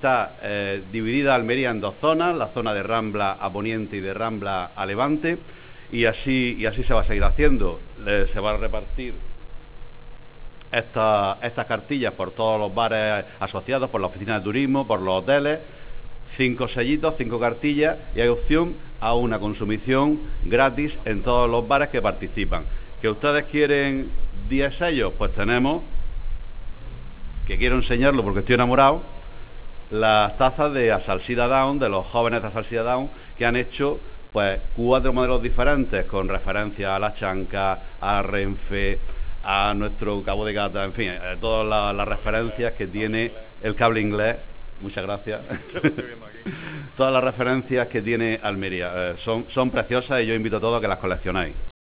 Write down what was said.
está dividida Almería en dos zonas, la zona de Rambla a Poniente y de Rambla a Levante, y así se va a seguir haciendo. Se va a repartir estas cartillas por todos los bares asociados, por la oficina de turismo, por los hoteles. 5 sellitos, 5 cartillas, y hay opción a una consumición gratis en todos los bares que participan. ¿Que ustedes quieren 10 sellos? Pues tenemos, que quiero enseñarlo porque estoy enamorado, las tazas de Asalsida Down, de los jóvenes de Asalsida Down, que han hecho pues 4 modelos diferentes con referencia a la Chanca, a Renfe, a nuestro Cabo de Gata, en fin, todas las referencias que tiene el cable inglés. Muchas gracias. Todas las referencias que tiene Almería son preciosas, y yo invito a todos a que las coleccionéis.